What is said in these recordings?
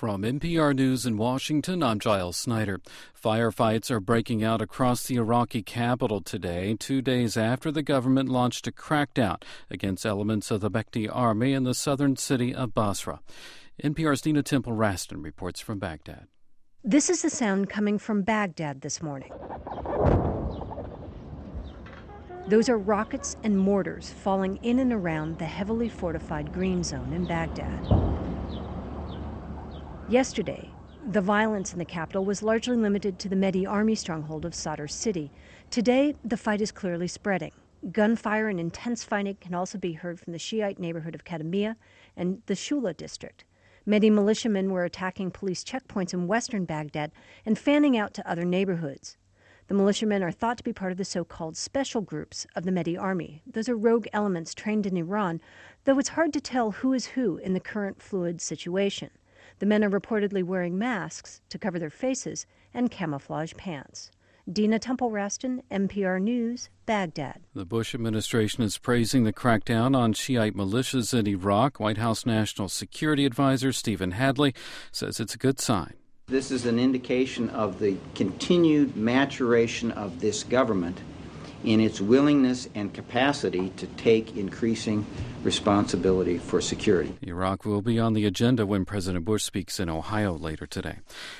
From NPR News in Washington, I'm Giles Snyder. Firefights are breaking out across the Iraqi capital today, 2 days after the government launched a crackdown against elements of the Bekti army in the southern city of Basra. NPR's Nina Temple-Raston reports from Baghdad. This is the sound coming from Baghdad this morning. Those are rockets and mortars falling in and around the heavily fortified Green Zone in Baghdad. Yesterday, the violence in the capital was largely limited to the Mehdi army stronghold of Sadr city. Today, the fight is clearly spreading. Gunfire and intense fighting can also be heard from the Shiite neighborhood of Kadamiyah and the Shula district. Mehdi militiamen were attacking police checkpoints in western Baghdad and fanning out to other neighborhoods. The militiamen are thought to be part of the so-called special groups of the Mehdi army. Those are rogue elements trained in Iran, though it's hard to tell who is who in the current fluid situation. The men are reportedly wearing masks to cover their faces and camouflage pants. Nina Temple-Raston, NPR News, Baghdad. The Bush administration is praising the crackdown on Shiite militias in Iraq. White House National Security Advisor Stephen Hadley says it's a good sign. This is an indication of the continued maturation of this government in its willingness and capacity to take increasing responsibility for security. Iraq will be on the agenda when President Bush speaks in Ohio later today.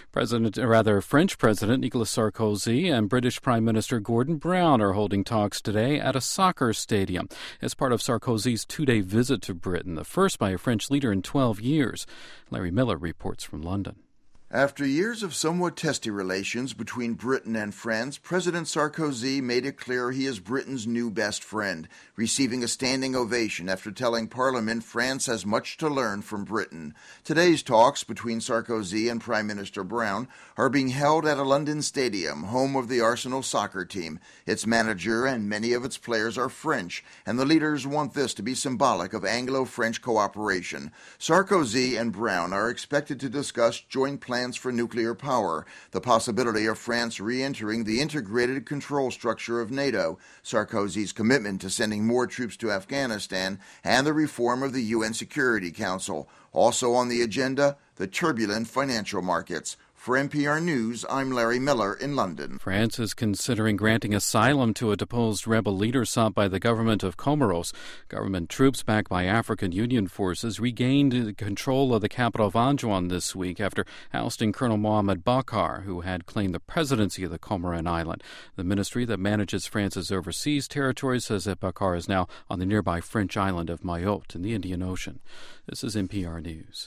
French President Nicolas Sarkozy and British Prime Minister Gordon Brown are holding talks today at a soccer stadium as part of Sarkozy's 2-day visit to Britain, the first by a French leader in 12 years. Larry Miller reports from London. After years of somewhat testy relations between Britain and France, President Sarkozy made it clear he is Britain's new best friend, receiving a standing ovation after telling Parliament France has much to learn from Britain. Today's talks between Sarkozy and Prime Minister Brown are being held at a London stadium, home of the Arsenal soccer team. Its manager and many of its players are French, and the leaders want this to be symbolic of Anglo-French cooperation. Sarkozy and Brown are expected to discuss joint plans for nuclear power, the possibility of France re-entering the integrated control structure of NATO, Sarkozy's commitment to sending more troops to Afghanistan, and the reform of the UN Security Council. Also on the agenda, the turbulent financial markets. For NPR News, I'm Larry Miller in London. France is considering granting asylum to a deposed rebel leader sought by the government of Comoros. Government troops backed by African Union forces regained control of the capital of Anjouan this week after ousting Colonel Mohamed Bakar, who had claimed the presidency of the Comoran island. The ministry that manages France's overseas territory says that Bakar is now on the nearby French island of Mayotte in the Indian Ocean. This is NPR News.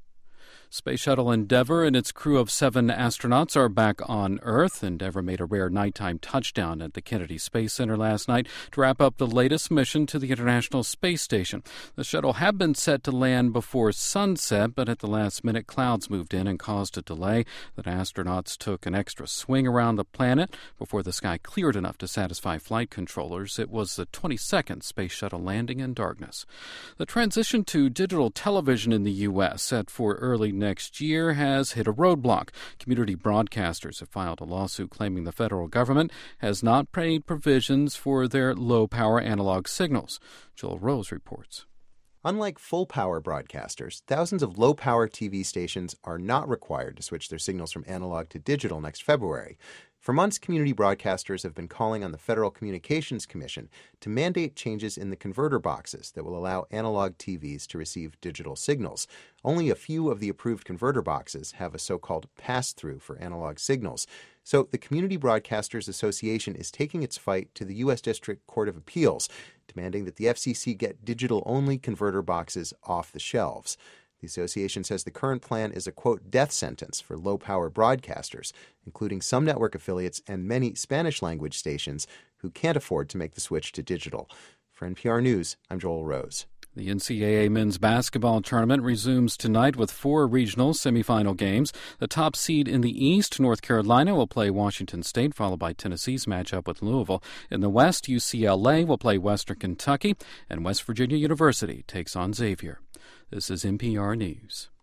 Space Shuttle Endeavour and its crew of 7 astronauts are back on Earth. Endeavour made a rare nighttime touchdown at the Kennedy Space Center last night to wrap up the latest mission to the International Space Station. The shuttle had been set to land before sunset, but at the last minute, clouds moved in and caused a delay. The astronauts took an extra swing around the planet before the sky cleared enough to satisfy flight controllers. It was the 22nd Space Shuttle landing in darkness. The transition to digital television in the U.S., set for early next year, has hit a roadblock. Community broadcasters have filed a lawsuit claiming the federal government has not made provisions for their low-power analog signals. Joel Rose reports. Unlike full-power broadcasters, thousands of low-power TV stations are not required to switch their signals from analog to digital next February. For months, community broadcasters have been calling on the Federal Communications Commission to mandate changes in the converter boxes that will allow analog TVs to receive digital signals. Only a few of the approved converter boxes have a so-called pass-through for analog signals. So the Community Broadcasters Association is taking its fight to the U.S. District Court of Appeals, demanding that the FCC get digital-only converter boxes off the shelves. The association says the current plan is a, quote, death sentence for low-power broadcasters, including some network affiliates and many Spanish-language stations who can't afford to make the switch to digital. For NPR News, I'm Joel Rose. The NCAA men's basketball tournament resumes tonight with 4 regional semifinal games. The top seed in the East, North Carolina, will play Washington State, followed by Tennessee's matchup with Louisville. In the West, UCLA will play Western Kentucky, and West Virginia University takes on Xavier. This is NPR News.